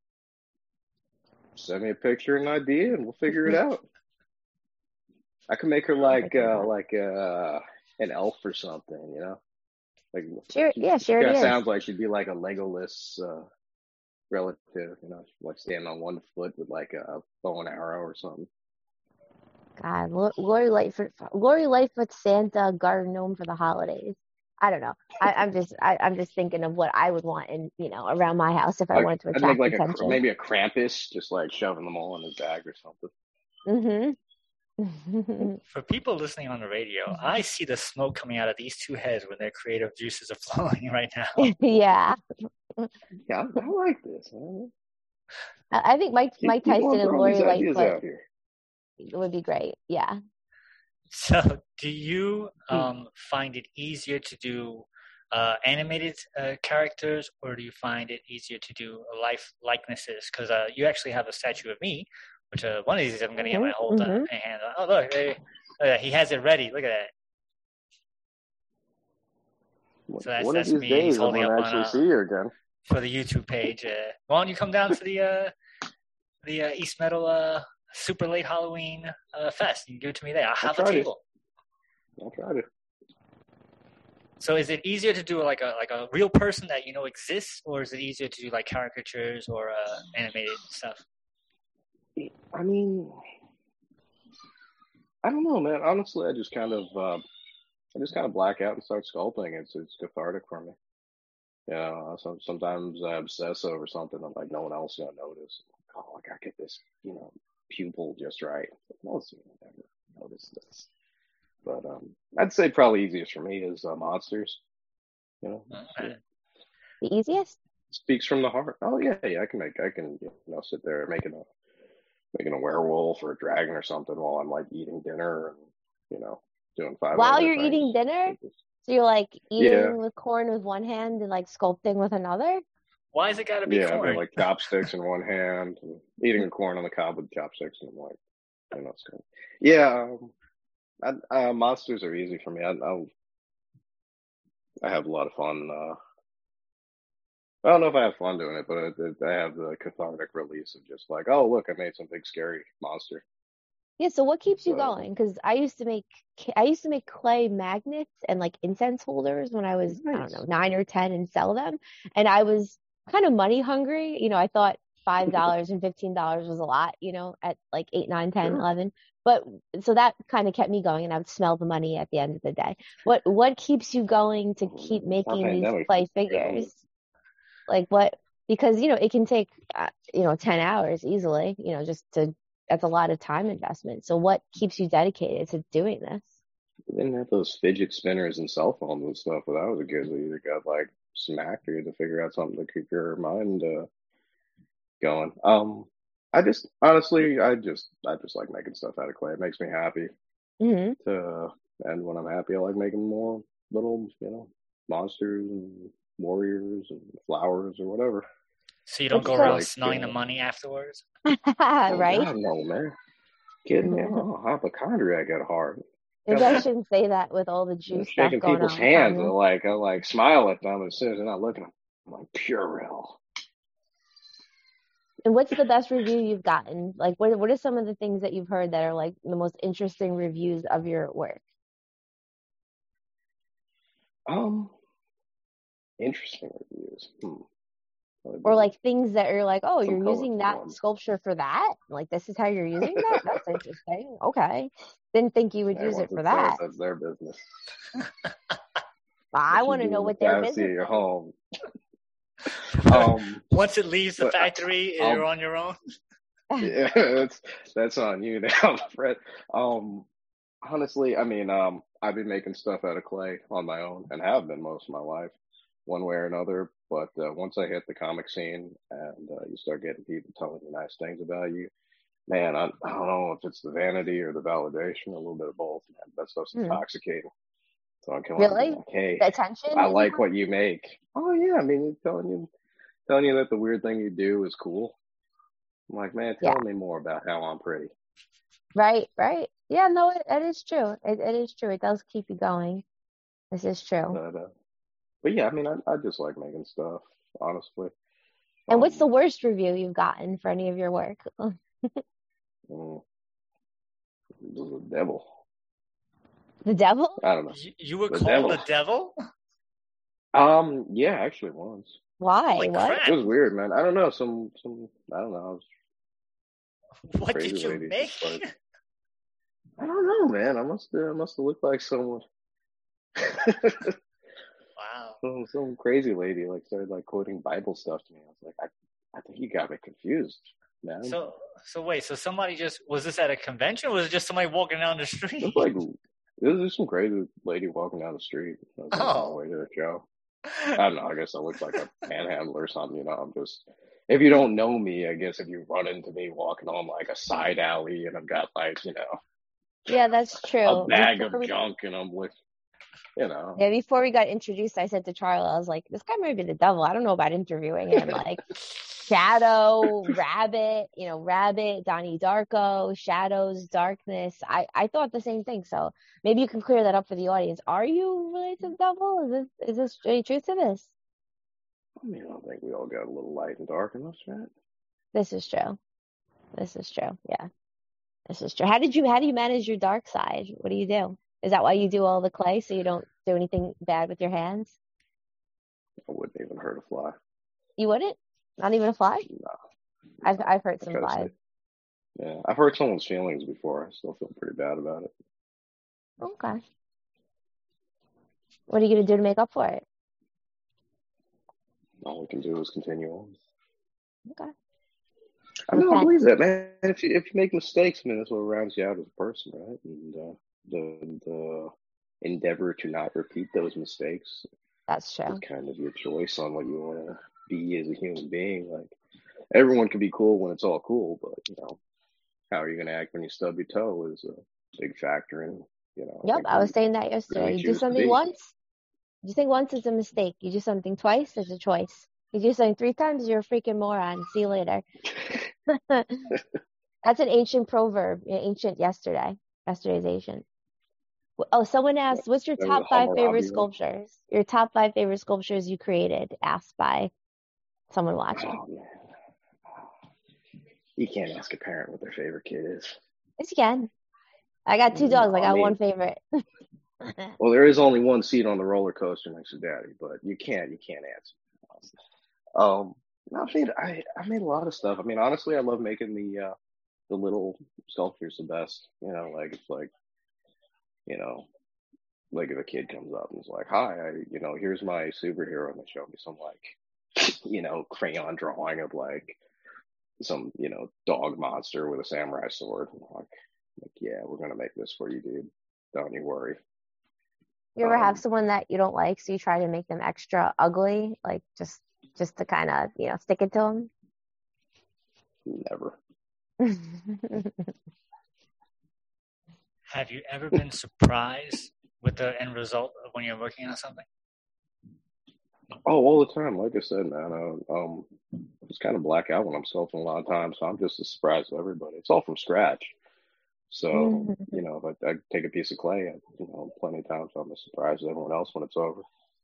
Send me a picture and an idea, and we'll figure it out. I can make her like an elf or something, Like She already kind of is. sounds like she'd be like a Legolas relative, like standing on one foot with like a bow and arrow or something. God, Lori Lightfoot Santa garden gnome for the holidays. I don't know. I'm just thinking of what I would want in around my house if I wanted to I'd make attract like attention. maybe a Krampus, just like shoving them all in his bag or something. For people listening on the radio, I see the smoke coming out of these two heads when their creative juices are flowing right now. Yeah. Yeah, I like this. Man. I think Mike Tyson and Lori Lightfoot out here. would be great. Yeah. So, do you find it easier to do animated characters, or do you find it easier to do life likenesses? Because you actually have a statue of me, which one of these I'm going to get my whole hand on. Oh, look, he has it ready. Look at that. So one of that's these me. days, He's I'm holding going up to actually see you again. for the YouTube page. Why don't you come down to the East Meadow Super Late Halloween Fest? You can give it to me there. I'll have a table. I'll try to. So is it easier to do like a real person that you know exists, or is it easier to do like caricatures or animated stuff? I mean, I don't know, man. Honestly, I just kind of black out and start sculpting. It's cathartic for me. Yeah, sometimes I obsess over something and like no one else is gonna notice. Oh, I gotta get this, pupil just right. No one's gonna ever notice this. But I'd say probably easiest for me is monsters. Okay. The easiest? Speaks from the heart. Oh yeah, I can sit there making a werewolf or a dragon or something while I'm like eating dinner and doing five. While other you're things. eating dinner, so you're like eating the corn with one hand and like sculpting with another. Why is it got to be corn? I've got like chopsticks in one hand, and eating the corn on the cob with chopsticks, and I'm like, it's good. Yeah. Monsters are easy for me. I have a lot of fun. I don't know if I have fun doing it, but I have the cathartic release of just like, oh look, I made some big scary monster. Yeah. So what keeps you going? Because I used to make clay magnets and like incense holders when I was I don't know 9 or 10 and sell them, and I was kind of money hungry. I thought $5 and $15 was a lot. At like 8, 9, 10, 11. But so that kind of kept me going, and I would smell the money at the end of the day. What keeps you going to keep making these clay figures? Like what? Because it can take 10 hours easily. That's a lot of time investment. So what keeps you dedicated to doing this? We didn't have those fidget spinners and cell phones and stuff when I was a kid. We either got like smacked or you had to figure out something to keep your mind going. I just like making stuff out of clay. It makes me happy. Mm-hmm. And when I'm happy, I like making more little, monsters and warriors and flowers or whatever. So you don't go around smelling the money afterwards? Right? God, no, man. Kidding me? Oh, hypochondriac at heart. Maybe I shouldn't say that with all the juice stuff shaking going people's on. hands. I like smile at them as soon as they're not looking. I'm like Purell. And what's the best review you've gotten? Like, what are some of the things that you've heard that are like the most interesting reviews of your work? Interesting reviews. Or like things that are like, oh, you're using that sculpture for that? Like, this is how you're using that? That's interesting. Okay. Didn't think you would use it for that. That's their business. I want to know what their business is. Your home. Once it leaves the factory, you're on your own. Yeah, that's on you now, Fred. Honestly, I mean, I've been making stuff out of clay on my own and have been most of my life, one way or another. But once I hit the comic scene and you start getting people telling you nice things about you, man, I don't know if it's the vanity or the validation, a little bit of both. Man, that stuff's intoxicating. So I'm coming really? Like, hey, the attention? I like what you make. Oh yeah, I mean, telling you that the weird thing you do is cool. I'm like, man, tell me more about how I'm pretty. Right. Yeah, no, it is true. It is true. It does keep you going. This is true. But yeah, I mean, I just like making stuff, honestly. And what's the worst review you've gotten for any of your work? The devil. The devil? I don't know. You were called the devil? Yeah, actually once. Why? Holy what? crap. It was weird, man. I don't know. Some I don't know. What did you make? I don't know, man. I must have looked like someone. Wow. Some crazy lady started quoting Bible stuff to me. I was like, I think you got me confused, man. So wait, so somebody was this at a convention or was it just somebody walking down the street? It was just some crazy lady walking down the street. I was on my way to the show. I don't know. I guess I look like a panhandler or something. I'm just, if you don't know me, I guess if you run into me walking on a side alley and I've got yeah, that's true. a bag of junk and I'm with, Yeah, before we got introduced, I said to Charlie, I was like, this guy might be the devil. I don't know about interviewing him. Shadow, Rabbit, Donnie Darko, Shadows, Darkness. I thought the same thing. So maybe you can clear that up for the audience. Are you related to the devil? Is this any truth to this? I mean, I think we all got a little light and dark in us, right? This is true. This is true. Yeah, this is true. How do you manage your dark side? What do you do? Is that why you do all the clay so you don't do anything bad with your hands? I wouldn't even hurt a fly. You wouldn't? Not even a fly? No. I've hurt I some try to flies. say, yeah, I've hurt someone's feelings before. I still feel pretty bad about it. Okay. What are you gonna do to make up for it? All we can do is continue on. Okay. I mean, I Repent. believe that, man. If you make mistakes, I mean, that's what rounds you out as a person, right? And the endeavor to not repeat those mistakes That's true. is kind of your choice on what you want to be as a human being. Like, everyone can be cool when it's all cool, but how are you going to act when you stub your toe is a big factor in I Yep, think I who was you saying that yesterday. really You do choose to something be. once, you think once it's a mistake. You do something twice, it's a choice. You do something 3 times, you're a freaking moron. See you later. That's an ancient proverb. Ancient yesterday's ancient. Oh, someone asked, what's your That was top a 5 favorite Hammurabi, right? sculptures? Your top 5 favorite sculptures you created, asked by someone watching. Oh man, you can't ask a parent what their favorite kid is. Yes, you can. I got 2 dogs. I No, I got mean, one favorite. well, there is only one seat on the roller coaster next to Daddy, but you can't answer. No, I made a lot of stuff. I mean, honestly, I love making the little sculptures the best. Like it's like like if a kid comes up and is like, "Hi, here's my superhero," and they show me some like crayon drawing of like some dog monster with a samurai sword. And I'm like, yeah, we're gonna make this for you, dude. Don't you worry. You ever have Um, someone that you don't like, so you try to make them extra ugly, like just to kind of, stick it to Never. them? Have you ever been surprised with the end result of when you're working on something? Oh, all the time. Like I said, man, I just kind of black out when I'm sculpting a lot of times, so I'm just as surprised as everybody. It's all from scratch. So, if I take a piece of clay, plenty of times I'm as surprised as everyone else when it's over.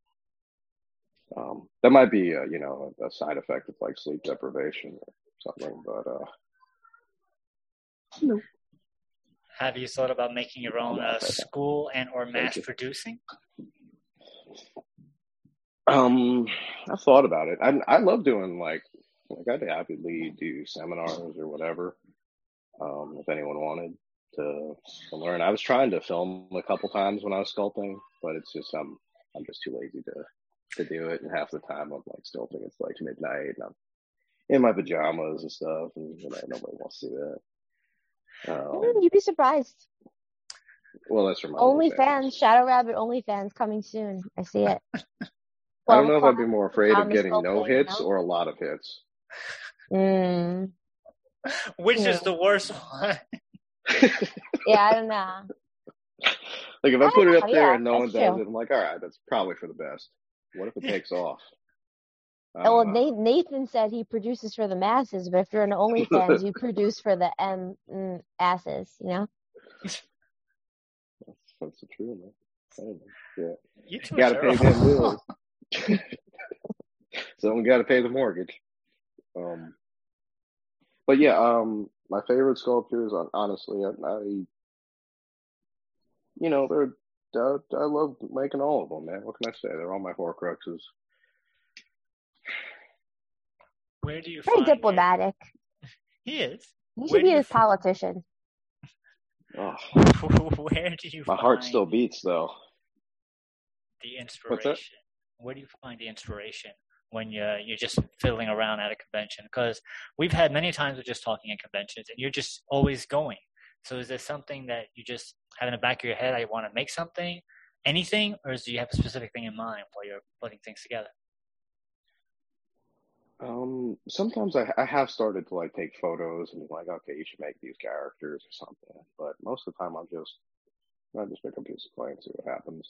That might be, a side effect of like sleep deprivation or something, but no. Have you thought about making your own school and or mass producing? I've thought about it. I love doing like I'd happily do seminars or whatever. If anyone wanted to learn, I was trying to film a couple times when I was sculpting, but it's just I'm just too lazy to do it. And half the time I'm like sculpting, it's like midnight, and I'm in my pajamas and stuff, and nobody wants to see that. You'd be surprised. Well, that's from my OnlyFans, Shadow Rabbit OnlyFans coming soon. I see it. I don't know if I'd be more afraid of getting no hits or a lot of hits. Which is the worst one? Yeah, I don't know. Like if I put it up there and no one true. does it, I'm like, all right, that's probably for the best. What if it takes off? Well, Nathan said he produces for the masses, but if you're an OnlyFans, you produce for the asses, That's the truth, man. Yeah. You gotta pay them bills. Someone gotta pay the mortgage. But yeah, my favorite sculptures, honestly, I love making all of them, man. What can I say? They're all my Horcruxes. Where do you Very diplomatic. He is. You should be a politician. Oh. Where do you My heart still beats, though. The inspiration. Where do you find the inspiration when you're just fiddling around at a convention? Because we've had many times of just talking at conventions, and you're just always going. So is there something that you just have in the back of your head, I want to make something, anything, or do you have a specific thing in mind while you're putting things together? Sometimes I have started to like take photos and be like, okay, you should make these characters or something. But most of the time I just make a piece of clay and see what happens.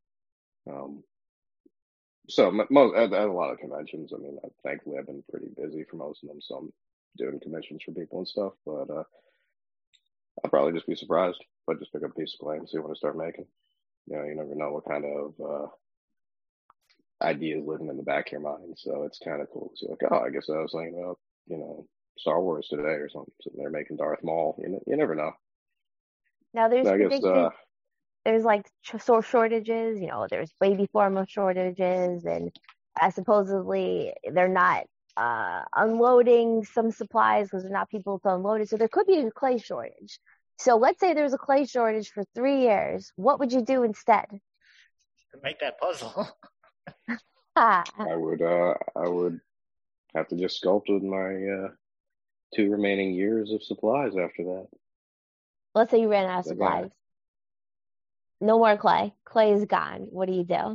So at a lot of conventions, I mean, thankfully I've been pretty busy for most of them, so I'm doing commissions for people and stuff. But I'll probably just be surprised if I just pick up a piece of clay and see what I start making. You never know what kind of ideas living in the back of your mind. So it's kind of cool to see, like, oh, I guess I was thinking about, Star Wars today or something. Sitting there making Darth Maul. You never know. Now there's I guess, there's like shortages, there's baby formula shortages, and supposedly they're not unloading some supplies because there's not people to unload it. So there could be a clay shortage. So let's say there's a clay shortage for 3 years. What would you do instead? Make that puzzle. I would have to just sculpt with my 2 remaining years of supplies after that. Let's say you ran out of supplies. No more clay. Clay is gone. What do you do?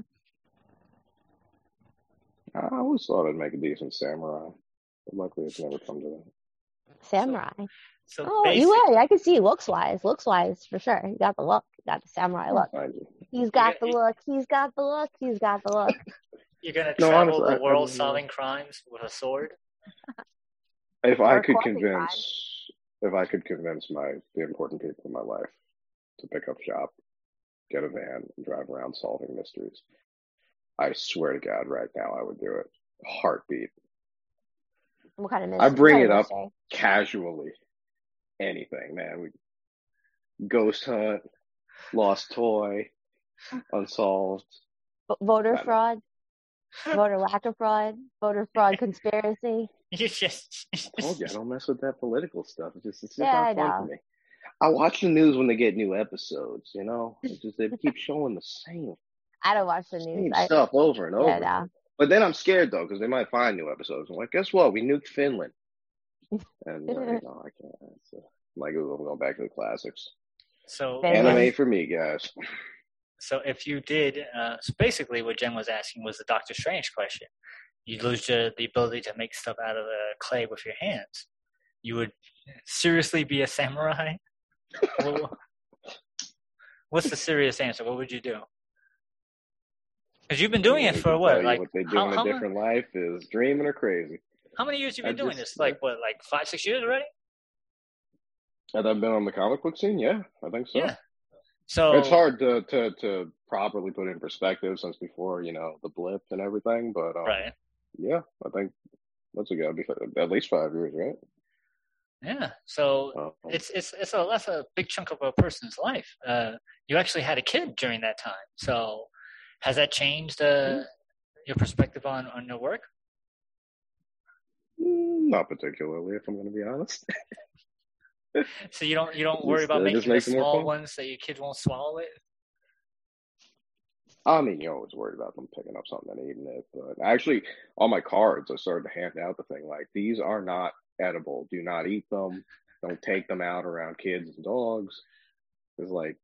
I always thought I'd make a decent samurai, but luckily it's never come to that. Samurai. So I can see looks wise, for sure. You got the look. You got the samurai look. He's got the look. He's got the look. He's got the look. You're gonna travel the world solving crimes with a sword. If I could convince the important people in my life to pick up shop, get a van, and drive around solving mysteries, I swear to God, right now I would do it. Heartbeat. What kind of mystery? I bring it up casually. Anything, man. We ghost hunt, lost toy, unsolved. Voter fraud, voter lack of fraud, voter fraud conspiracy. You just I told you, I don't mess with that political stuff. It's just not fun for me. I watch the news when they get new episodes. It's just they keep showing the same. I don't watch the news. Same stuff over and over. Yeah, no. But then I'm scared though because they might find new episodes. I'm like, guess what? We nuked Finland. And I can't. So, I'm going back to the classics. So anime for me, guys. So if you did, so basically what Jen was asking was the Doctor Strange question. You lose the ability to make stuff out of the clay with your hands. You would seriously be a samurai? What's the serious answer? What would you do? Because you've been doing it for what? Like what they do in a different life is dreaming or crazy. How many years have you been doing this? Like 5-6 years already? Have I been on the comic book scene? Yeah, I think so. Yeah. So it's hard to properly put in perspective since before, the blip and everything. But right. Yeah, I think that's got to be at least 5 years, right? Yeah. So that's a big chunk of a person's life. You actually had a kid during that time. So has that changed your perspective on your work? Not particularly, if I'm going to be honest. So you don't worry about making the small ones that your kids won't swallow it? I mean, you're always worried about them picking up something and eating it. But actually, on my cards, I started to hand out the thing like, these are not edible. Do not eat them. Don't take them out around kids and dogs. It's like,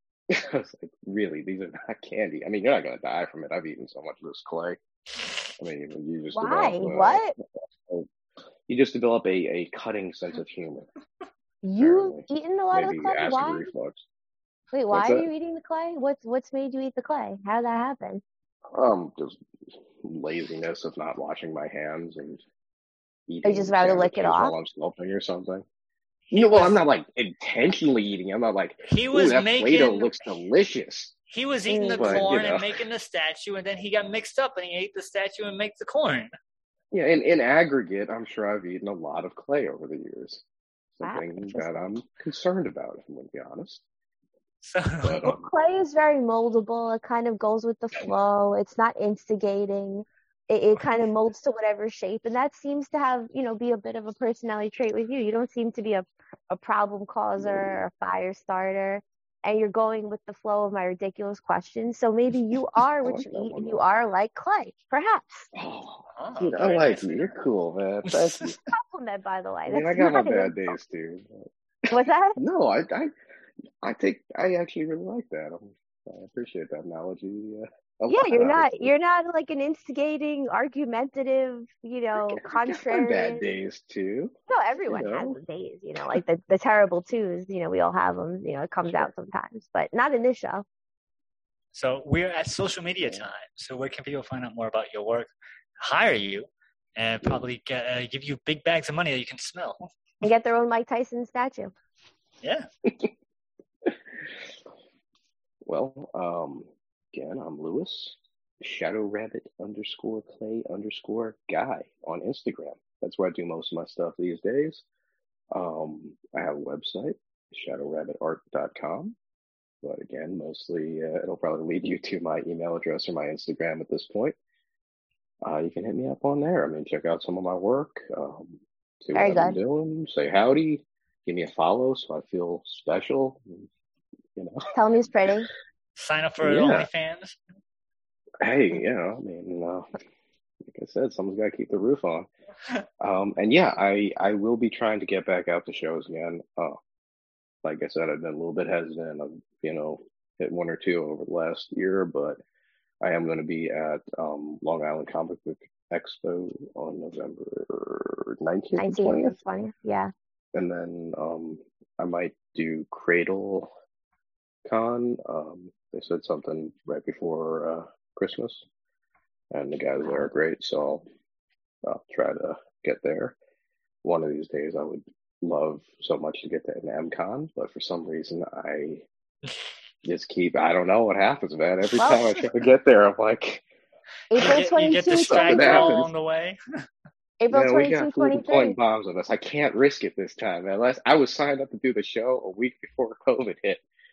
really, these are not candy. I mean, you're not going to die from it. I've eaten so much of this clay. I mean, you just Why? You just develop a cutting sense of humor. You've eaten a lot of Maybe clay? acid Why? reflux. Wait, why are you eating the clay? What's made you eat the clay? How did that happen? Just laziness of not washing my hands and eating. Or you just rather lick it off? While I'm sculpting or something. I'm not like intentionally eating. I'm not like, that Play-Doh looks delicious. He was eating the corn and making the statue, and then he got mixed up and he ate the statue and made the corn. Yeah, in aggregate, I'm sure I've eaten a lot of clay over the years. Something that I'm concerned about, if I'm going to be honest. So, clay is very moldable. It kind of goes with the flow. It's not instigating. It kind of molds to whatever shape. And that seems to have, be a bit of a personality trait with you. You don't seem to be a problem causer or a fire starter. And you're going with the flow of my ridiculous questions. So maybe you are what you eat and you are like clay, perhaps. Dude, I like you. You're cool, man. Thank you. Compliment, by the way. I mean, I got my bad days too. What's that? No, I actually really like that. I appreciate that analogy. You're not like an instigating, argumentative, contrary. Bad days too. No, everyone has those days, like the terrible twos, we all have them, it comes out sometimes, but not in this show. So we're at social media time. So where can people find out more about your work, hire you, and probably give you big bags of money that you can smell? And get their own Mike Tyson statue. Yeah. Well, again, I'm Lewis. ShadowRabbit_Clay_Guy on Instagram. That's where I do most of my stuff these days. I have a website, shadowrabbitart.com. But again, mostly it'll probably lead you to my email address or my Instagram at this point. You can hit me up on there. I mean, check out some of my work, see what Very I've been good. doing, say howdy, give me a follow so I feel special. You know, Tell me it's pretty. Sign up for Yeah. OnlyFans. hey, you know, I mean, like I said, someone's got to keep the roof on. And yeah, I will be trying to get back out to shows again. Like I said, I've been a little bit hesitant. I've, hit one or two over the last year, but I am going to be at Long Island Comic Book Expo on November 19th, 19th 20th. 20th. Yeah. And then I might do Cradle Con. They said something right before Christmas, and the guys there are great, so I'll try to get there. One of these days, I would love so much to get to an MCon, but for some reason, I just I don't know what happens, man. Every time I try to get there, I'm like, April You get 22, distracted 23. all along the way. April we 22, got people 23. deploying bombs on us. I can't risk it this time. Unless I was signed up to do the show a week before COVID hit.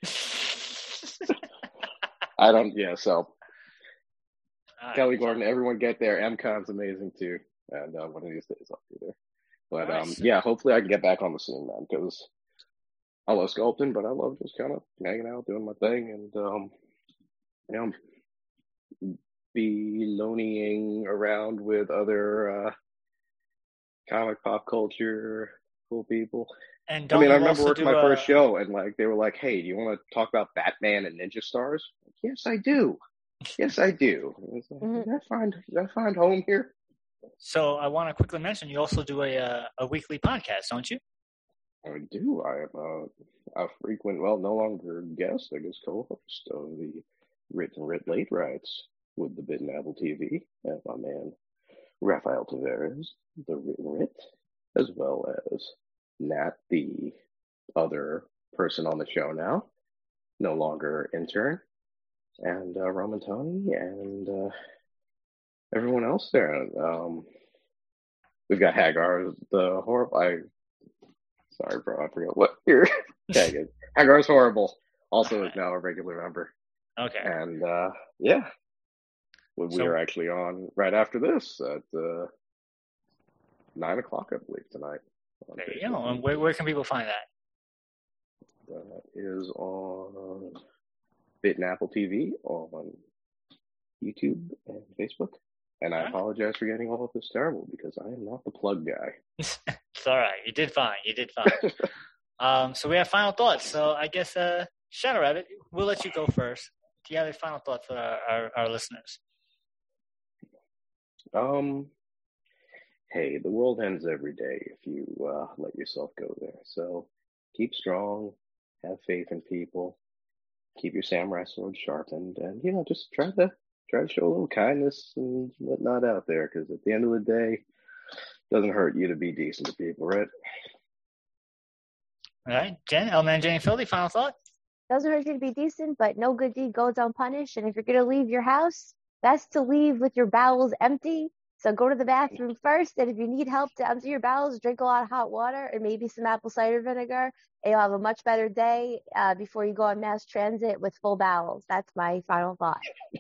So Kelly Gordon, everyone get there. MCon's amazing too. And one of these days I'll be there. But Nice. yeah, hopefully I can get back on the scene, man, because I love sculpting, but I love just kind of hanging out, doing my thing, and belonging around with other comic pop culture cool people. And I don't mean, I you remember also working do my first show, and like they were like, "Hey, do you want to talk about Batman and Ninja Stars?" Yes, I do. Yes, I do. I was like, Did I find home here? So I want to quickly mention you also do a weekly podcast, don't you? I do. I am a frequent, well, no longer guest, I guess, co-host of the Written Writ Late Rights with the Bitten Apple TV and my man Rafael Tavares, the Written Writ, as well as Nat, the other person on the show now, no longer intern, and Roman Tony, and everyone else there. We've got Hagar, the horrible. Sorry, bro, I forgot what your tag is. Hagar's Horrible also is now a regular member. Okay. And yeah, we are actually on right after this at 9 o'clock, I believe, tonight. There you go. And where can people find that? That is on Bitten Apple TV on YouTube and Facebook. And I apologize for getting all of this terrible because I am not the plug guy. It's all right. You did fine. So we have final thoughts. So I guess, Shadow Rabbit, we'll let you go first. Do you have any final thoughts for our listeners? Hey, the world ends every day if you let yourself go there. So keep strong, have faith in people, keep your samurai sword sharpened, and just try to show a little kindness and whatnot out there, because at the end of the day, it doesn't hurt you to be decent to people, right? All right, Jen, Elman, Jane, Philly, final thought? Doesn't hurt you to be decent, but no good deed goes unpunished. And if you're going to leave your house, best to leave with your bowels empty. So go to the bathroom first, and if you need help to empty your bowels, drink a lot of hot water and maybe some apple cider vinegar, and you'll have a much better day before you go on mass transit with full bowels. That's my final thought.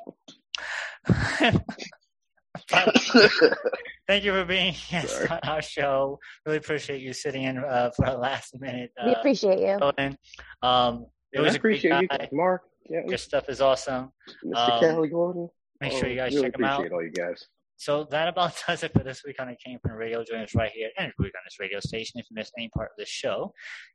Thank you for being here on our show. Really appreciate you sitting in for a last minute. We appreciate you. It was I appreciate you, Mark. Yeah, your stuff is awesome. Mr. Kelly Gordon. Make sure you guys really check them out. Appreciate all you guys. So that about does it for this week on the Came From Radio. Join us right here every week on this radio station if you missed any part of this show.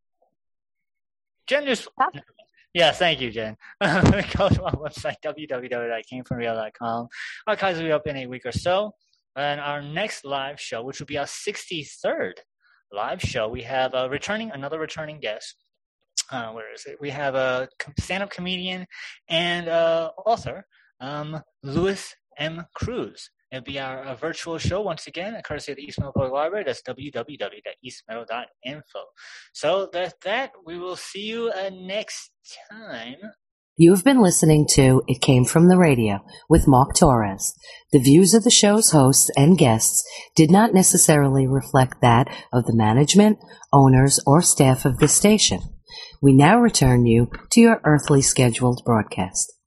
Jen just... Yeah, thank you, Jen. Go to our website, www.camefromreal.com. Archives will be up in a week or so. And our next live show, which will be our 63rd live show, we have another returning guest. Where is it? We have a stand-up comedian and author, Louis M. Cruz. It'll be our virtual show once again, courtesy of the East Meadow Public Library. That's www.eastmeadow.info. So that's that. We will see you next time. You have been listening to It Came From the Radio with Mark Torres. The views of the show's hosts and guests did not necessarily reflect that of the management, owners, or staff of the station. We now return you to your earthly scheduled broadcast.